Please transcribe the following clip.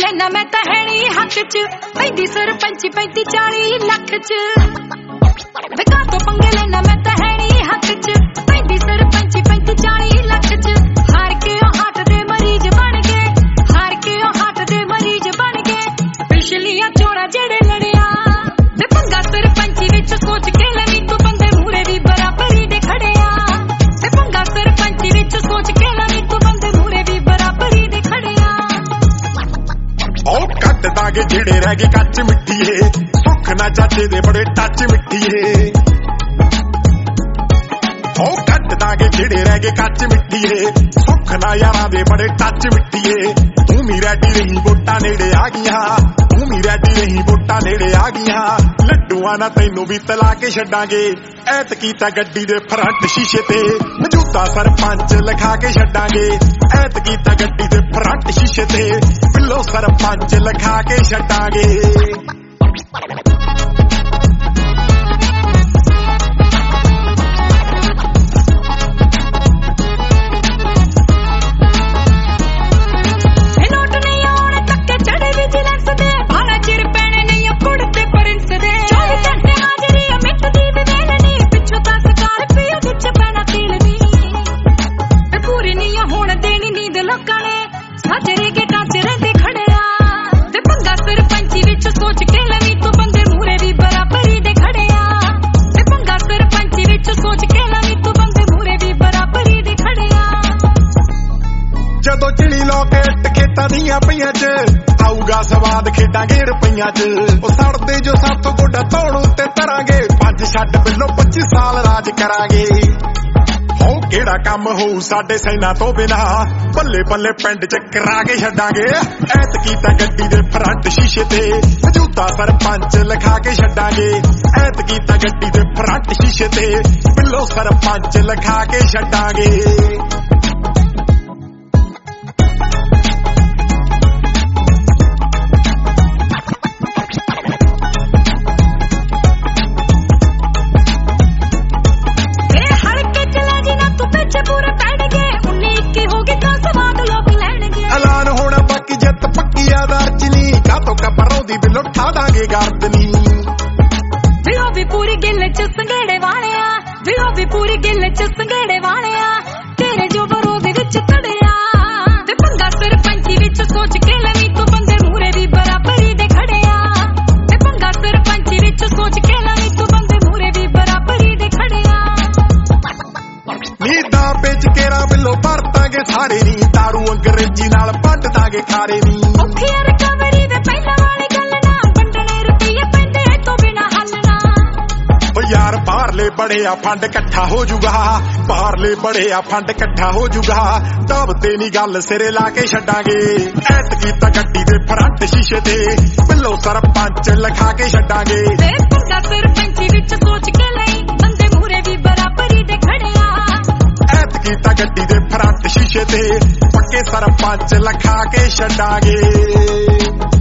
लेना मैं तां है नी हक च पैंदी सरपंची 35-40 लख च विका तो पंगे लेना मैं तां है नी हक च पैंदी सरपंची 35-40 लख च हार के ओ हार्ट दे मरीज बन गए हार के ओ हार्ट दे मरीज बन गए पिछलियां चोणां जेड़े लड़िया ते पंगा सरपंची विच सोच के लवी तू बंदे मूरे भी बराबरी दे खड़े आ ते पंगा सरपंची विच सोच के लवी तू बंदे मूरे भी बराबरी दे खड़े आ ओ कट दागे जेड़े रह गए कच्च मिट्टीए सुख ना चाचे दे बड़े टच मिट्टीए ओ कट दागे जेड़े रह गए कच्च मिट्टीए सुख ना यारां दे बड़े टच मिट्टीए तू मी रैडी रही वोटां नेड़े आ गईयां तू मी रैडी रही वोटां नेड़े आ गईयां लड्डूआं ना तैनू भी तला के छड्डांगे ऐत कीता गड्डी दे फ्रंट शीशे ते मौजूदा सरपंच लिखा के छड्डांगे ऐत कीता गड्डी दे फ्रंट शीशे ते पिल्लो सरपंच लिखा के छड्डांगे सोच के लवी तू बंदे मूरे भी बराबरी दे खड़े आ ते पंगा सरपंची विच सोच के लवी तू बंदे मूरे भी बराबरी दे खड़े आ जदों चिड़ी लॉकेट खेतां दियां पईयां च आऊगा सवाद खेडांगे रुपईयां च ओ सड़दे जो साथों गोडा तोड़ उत्ते तरांगे 5 छੱਡ बिल्लो 25 साल राज करांगे हो केड़ा काम होऊ साडे सैना तो बिना बल्ले बल्ले पिंड च करा के छड्डांगे ऐत कीता गड्डी दे फ्रंट शीशे ते मौजूदा सरपंच लिखा के छड्डांगे ऐत कीता गड्डी दे फ्रंट शीशे ते पिल्लो सरपंच लिखा के छड्डांगे बिलो ठा दांगे गर्दनी विओ भी पूरी गिल च संगेड़े वाले आ विओ भी पूरी गिल च संगेड़े वाले आ तेरे जो बरोध विच तड़िया ते पंगा सरपंची विच सोच के लवी तू बंदे मूरे भी बराबरी दे खड़े आ ते पंगा सरपंची विच सोच के लवी तू बंदे मूरे भी बराबरी दे खड़े आ नीदा बेच केरा बिलो भरतांगे सारे नी दारू अंग्रेजी नाल पट दांगे खारे नी औखी रिकवरी दे पहला यार बाहरले बड़े आ फंड इकट्ठा हो जूगा बाहरले बड़े आ फंड इकट्ठा हो जूगा तब ते नी गल सिरे ला के छड्डांगे ऐत कीता गड्डी दे फ्रंट शीशे ते पिल्लो सरपंच लिखा के छड्डांगे पंगा सरपंची विच सोच के लई बंदे मूरे भी बराबरी दे खड़े आ ऐत कीता गड्डी दे फ्रंट शीशे ते पक्के सरपंच लिखा के छड्डांगे।